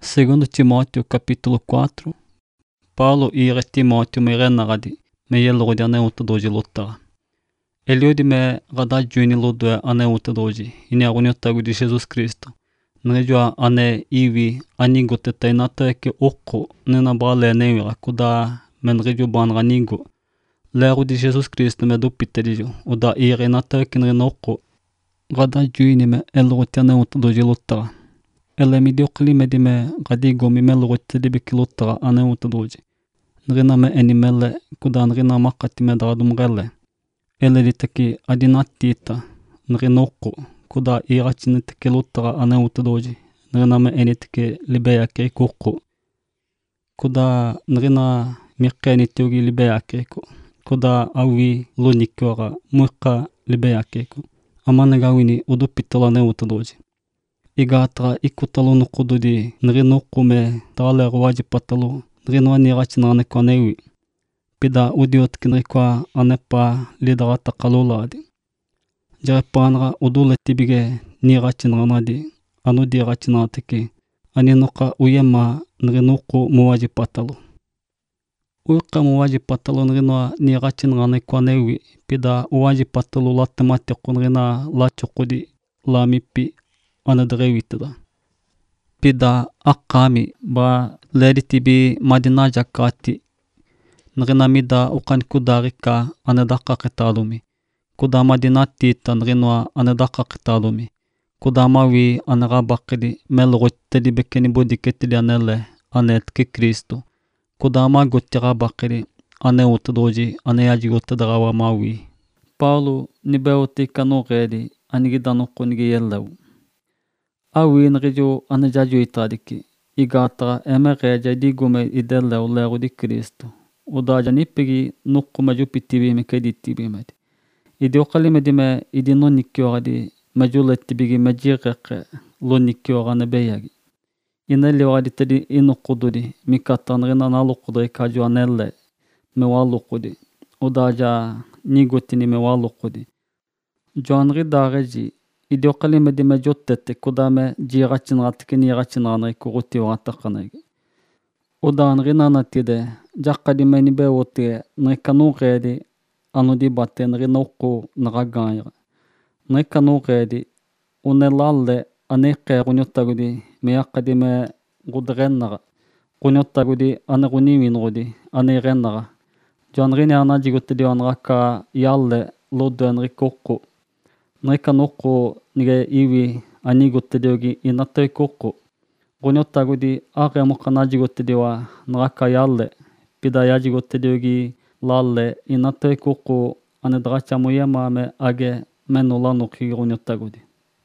Segundo Timóteo capítulo 4. Paulo ire Timóteo me renagadi me yelrodi aneutodoji lottaga. Eliodi me gada juini lodwe aneutodoji ini agoniotagudi Jesus Cristo. Nrejua ane iwi anigoteta inateke okko nena bale neira kuda menrejo banra nigo. Lerudi Jesus Cristo me dupitedijo uda ire inateke nrenokko. Gada juini me elroti aneutodoji lottaga. Ele midiokli medime gadigo mi melrotte di bikilottara aneutodoji. Nrina me enimele kuda nrina makati me dradumrele. Ele diteki adinatita nrinoko kuda irachine teke lottara aneutodoji. Nrina me eniteke libeya kirikoko. Kuda nrina mirkeni tiogi libeya kiriko. Kuda awi lonikiora muka libeya kiriko. Amanegawini udupitola aneutodoji. Igatra ikutalo nukududi nrinoko me taler wajipatalo nrinwa nirachina anekwa newi. Pida udiot kinrikwa anepa lidarata kaloladi. Jarepanra udule tibige nirachina anadi anudi rachina ateke aninoka uyema nrinoko muwajipatalo. Uika muwajipatalo nrinwa nirachina anekwa newi. Pida uwajipatalo latemateko nrina lachokudi lamipi anadrewitida. Pida akami ba leditibi madina jakati nrina mida ukan kudarika anadaka kitalumi. Kuda madina tita nrinwa anadaka kitalumi. Kuda mawi anarabakidi melrottedi bekeni bodiketidi anele anetki Kristo. Kuda magottirabakidi aneutodoji aneyajigotadarawa mawi. Paulo nibeoti kanuredi anigidanoko nigi yellewu. Awi nrijo anajajo itadiki. Igatra emereja digume idelew leru di Kristo. Udaja nipigi nukume jupitibi me keditibi medi. Idi okali medime idi nonikiora di mejuletibigi mejireke lonikiora nebeyagi. Ineliora di tedi inukududi mikata nrina nalukudri kaju anelle me walukudi. Udaja nigotini me walukudi. Joanri dareji idi okali medime jottete kudame jirachinratike nirachinranri kurutioratakanegi. Uda nrina natide jakadi meni bewote nrikanuredi anudi bate nrinoko nragayra. Nrikanuredi unelalle aneke runyotagudi meyakadi me gudrenara. Runyotagudi aneruniwinrudi anirenara. Joanrini anajigotedi anraka yalle lodwe nrikoko. Nrikanoko nige iwi anigotediogi inatoikoko. Runyotagudi aremuka najigotediwa nraka yalle. Pida yajigotediogi lalle inatoikoko anedrachamuyema me age menulanuki runyotagudi.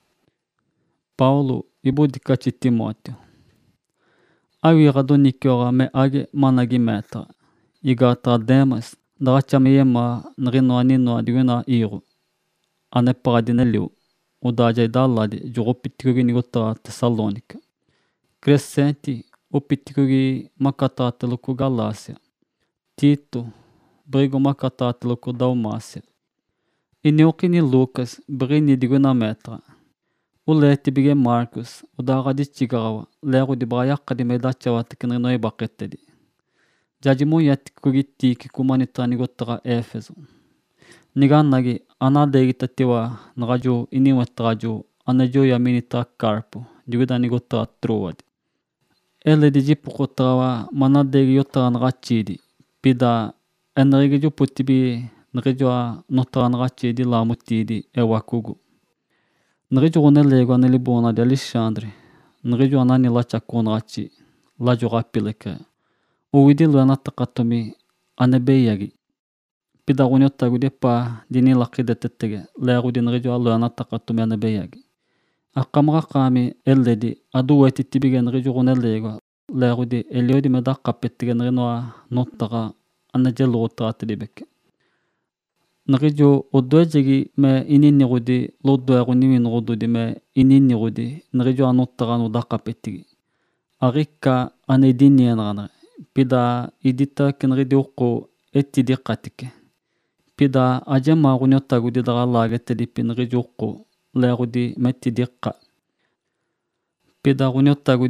Paulo ibudikachi Timóteo. Awi radonikiora me age managi metra. Igatra Demas drachamuyema nrino anino adiwina iru. Aneparadineliu. Udaja idalladi juropitikogi nigotara Tesalonika. Crescenti upitikogi makatateluku Galácia. Tito brigo makatateluku Dalmácia. Iniokini Lucas brini diguna metra. Uleti bige Marcus udaradi chigarawa leru di brayakadi medachawa tikinrinoi baketedi. Jajimu yatikogi tiki kumanitra nigotara Efeso. Niganagi anadegitatiwa nraju iniwetraju anajo yaminitra Carpo diguna nigotara Troadi. Ele di jipukotrawa manadegi yotara nrachidi. Pida enrigi juputibi nrijua notara nrachidi lamutidi ewakugu. Nriju unelego anelibona di Alexandre. Nriju anani lachako nrachi. Laju rapileke. Uwidilu anatakatomi anebeyagi. Pida runyotagu depa dini lakidetetege. Leru di nriju alu anatakatomi anebeyagi. Akamra kami eledi aduweti tibige nriju unelego. Leru di eliodi medakapetege nrinua notara anajelu utratidibeke. Nriju udwejegi me ininirudi lodweru niwinrududi me ininirudi nriju anotara nudakapetigi. Arika anedinienranre. Pida idita kenridi uko etidikatike. Pida ajema runyotagudi daralagetedipi nriju uko leru di metidika. Pida runyotagudi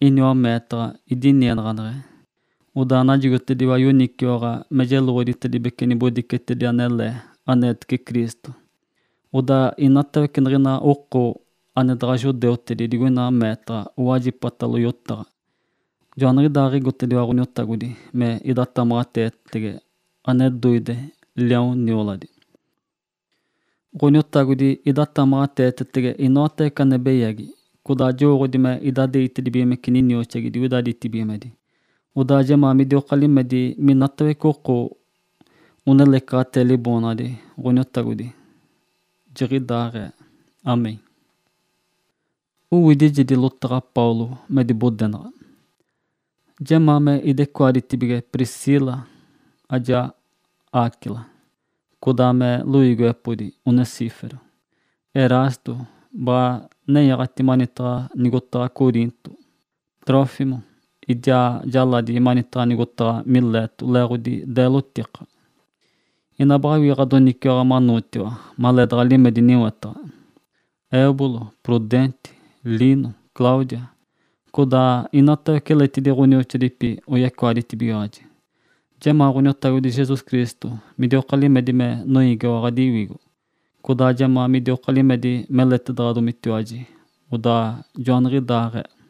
inyo metra idinien ranre. Uda najugutte diwa yunikyoga mejeluri tedi bekeni bodikete di anelle anet ke Kristo. Uda inatta kenrina okko anedra judeutte di diguna metra uwajipatalu yuttara. Joanri dari gutte diwa runyuttagudi me idatta maratetege anet duide liaun nioladi. Runyuttagudi idatta maratetege inote kanebeyagi. Kuda joro di me idade ite di bime kinini ochagi di udadi iti bime di. Uda jama mi dio kalime di minattawe koko uneleka teli bona di runyuttagudi. Jiri dare. Amen. Uwidi jidi luttara Paulo me di buddenra. Jama me ide kwadi tibige Priscilla aja Aquila. Kuda me Luigo epudi Unesifero. Erasto ba neyagati manitra nigutta Corinto. Trofimo idja jaladi manitra nigutta Miletu lerudi deluttiqa. Inabrawi radonikera manutiwa maledra limedi niwatra. Ébulo, Prudente, Lino, Cláudia. Kuda inata keleti de runiochiripi uyekwadi tibiaji. Jema runiotaru de Jesus Cristo me deu kalimedi me noiga radiwigo. Kuda jama mi deu kalimedi melet dradu mitioaji. Uda Joanri dare.